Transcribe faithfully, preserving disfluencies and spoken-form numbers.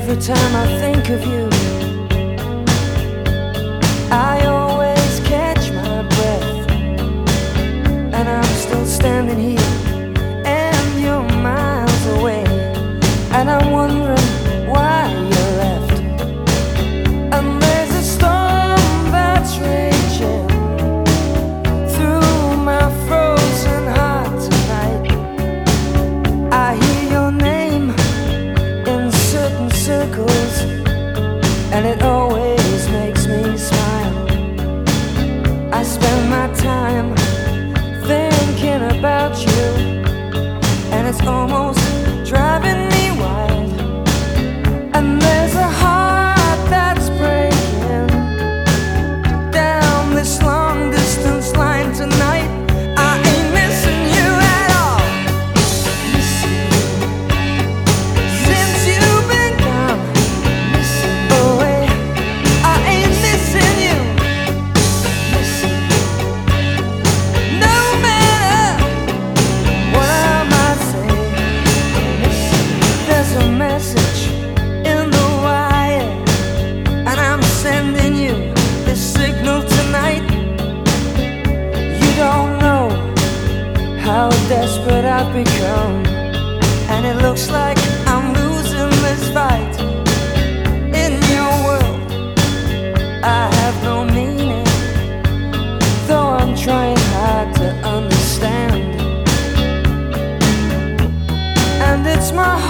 Every time I think of you, I always catch my breath, and I'm still standing here, and you're miles away, and I'm wondering why you left. And there's a storm that's raging through my frozen heart tonight. I hear your name in certain circles, and it always makes me smile. I spend my time thinking about you, and it's almost driving me wild. And there's a heart that's breaking down this long distance line tonight. I ain't missing you at all. Since you've been gone away, I ain't missing you. No matter what I might say, there's a message in the wire, and I'm sending you this signal tonight. You don't know how desperate I've become, and it looks like I'm losing this fight. In your world, I have no meaning, though I'm trying hard to understand. And it's my